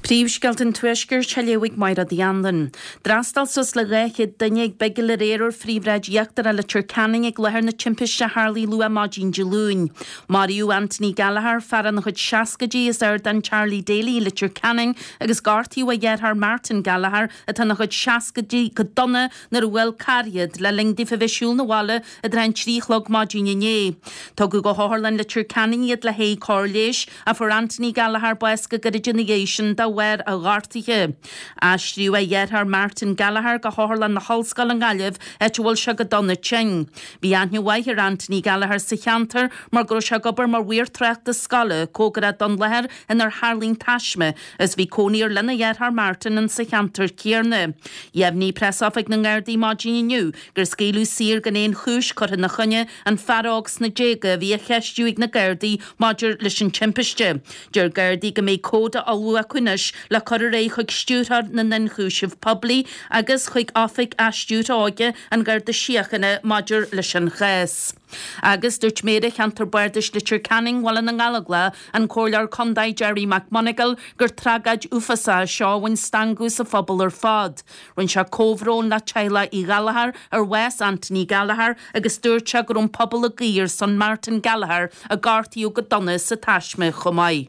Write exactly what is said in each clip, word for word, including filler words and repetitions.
Príomhsceilt an tuisgur teléigh mair a dhéandan. Drastal sus le réiche duine ag beigil le réir fríomhreid dheachtar a le turcanning ag lethir na timpiste Harley Lua Magin Jaloon. Mariu Anthony Gallagher fearan na chud seascadí is ar dan Charlie Daly le turcanning agus gartíú a dhéarthar Martin Gallagher a tan na chud seascadí go donna nar bhfuil cariad le lingdi fa bheisiúil na wala a drein tríchlog Magin Iné. Tá go go háirlan le turcanning iad le hé cóirléis a for Anthony Gallagher baisca go generation da wer a gartiche. Astriú a dhéarthar Martin Gallagher go háirlan na hallscoil an gaileh et bhfuil se go donna ting. Bhí anhiú waithir Anthony Gallagher sa cheantar mar gur se gobar mar bhuiir trecht de scala cógad don lethir in ar Harling Tashme as bhí cóníar lena dhéarthar Martin in sa cheantar céarne. Iemní presafig na ngáirdaí Magin Iniu gur scéilú sir gan éon chúis chuir na chunne an fearágs na déga bhí a cheistúig na gairdí Maidir leis an timpiste. Deir gairdí go méid códa alú a cuinis le chuir é chuig stúthar na nenchúisih poblí agus chuig áfik a stút áige an gairdda siachanna Maidir leis an chés. Agus dúirt méide cheantar buirdeis le turcanning wala na ngalagla an cóilear condaid Jerry McMonigal gur tragad ufasa seáhain stangú sa phobal ar fad. Rinn se cóhrón le teile i Gallagher ar Wes Anthony Gallagher agus dúirt se gur an pobl a gír san Martin Gallagher a gartíú go donna sa taisme chomáid.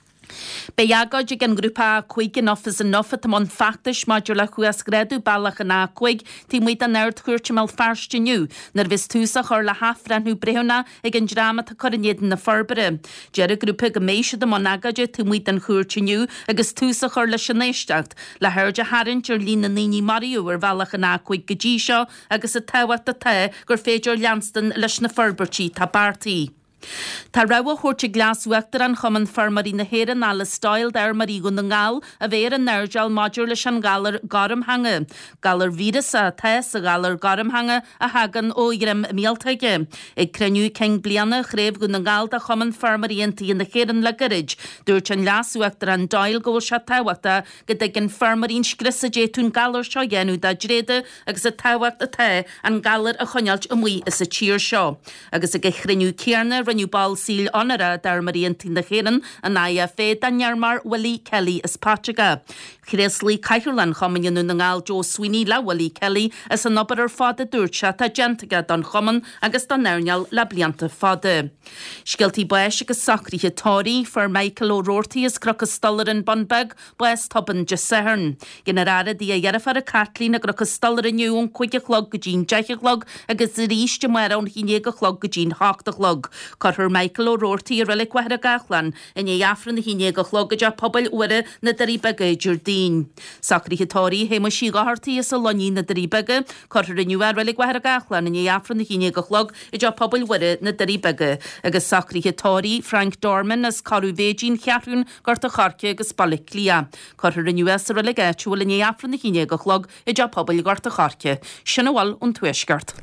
Beagad ag an grúpa chuig in office an noffa am an factis Maidir le chuas greadú bailach an ácuig tí muid an nerd chuirte mal farstiniu nar vis túsach ar le hafranú brehuna ag an drama tá chorinnéad na forbere. Dear a grúpa go méisiad am an agade tí muid an chuirtiniu agus túsach ar le sinnéisteacht le hairde harint ar lína níní Mariu ar bailach an ácuig go dí seo agus a tewat a te gur féidir leanstan leis na forbertí tá bartaí. Tá raibh chuirte glasúachtar an chuman farmarí na héan ala stáil d'ar marí go na ngáil a bhéir an neirdeal Maidir leis an galar garam hange. Galar víras a tes a galar garam hange a hagan ó irim míaltaige. Ag creniu ceng bliana chréibh go na ngáil a chuman farmarí antí na chéan le garid. Dúirt an glasúachtar an dáil góil se táhachta go ag an farmarín scrisa détún galar seo dhéanú da dréide agus a táhacht a te an galar a choneilt a mui is a tír seo. Agus ag chreniu céarna reniu bal síl onara dar maríon tí na chéan an aia fé danjarmar Willie Kelly is Patriga. Chréslí Caithirlan chomanú na ngáil Joe Sweeney le Willie Kelly is an obar ar fada dúirtse tá gentaga don choman agus don neirneal le blianta fada. Scialtí buis agus sacríthe tóirí for Michael O'Rourke is crocas stallar in Bunbeg buis toban de sehern. Generara dí a dhearafar a Catlín a crocas stallar in nniuún chuige chlog go dín deiche chlog agus ríiste mar an híine go chlog go dín háachta chlog. Corthur Michael O'Rourke ar rilig wahar a gachlan in é afran na híine go chlogad a pobl uire na darí bege Jordín. Sacríthe tóirí hé mu sí gahartaí is a loní na darí bege, corthur iniu ar rilig wahar a gachlan in é afran na híine go chlog i a pobl uire na darí bege. Agus sacríthe tóirí Frank Dorman as carú végín chearún gort a charce agus balik lia. Corthur iniu as a rilig eitiúil in é afran na híine go chlog i a pobl gort a charce. Sinna bhil an tuisgart.